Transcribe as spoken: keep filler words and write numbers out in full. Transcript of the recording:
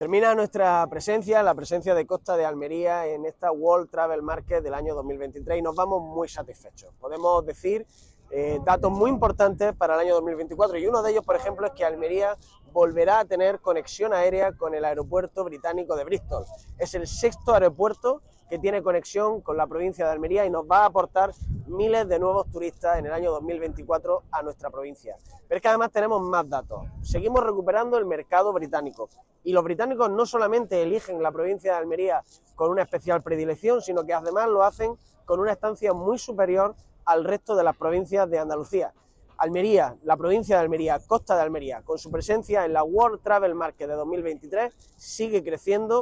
Termina nuestra presencia, la presencia de Costa de Almería en esta World Travel Market del año dos mil veintitrés y nos vamos muy satisfechos. Podemos decir eh, datos muy importantes para el año dos mil veinticuatro y uno de ellos, por ejemplo, es que Almería volverá a tener conexión aérea con el aeropuerto británico de Bristol. Es el sexto aeropuerto que tiene conexión con la provincia de Almería y nos va a aportar miles de nuevos turistas en el año dos mil veinticuatro a nuestra provincia. Pero es que además tenemos más datos. Seguimos recuperando el mercado británico y los británicos no solamente eligen la provincia de Almería con una especial predilección, sino que además lo hacen con una estancia muy superior al resto de las provincias de Andalucía. Almería, la provincia de Almería, Costa de Almería, con su presencia en la World Travel Market de dos mil veintitrés, sigue creciendo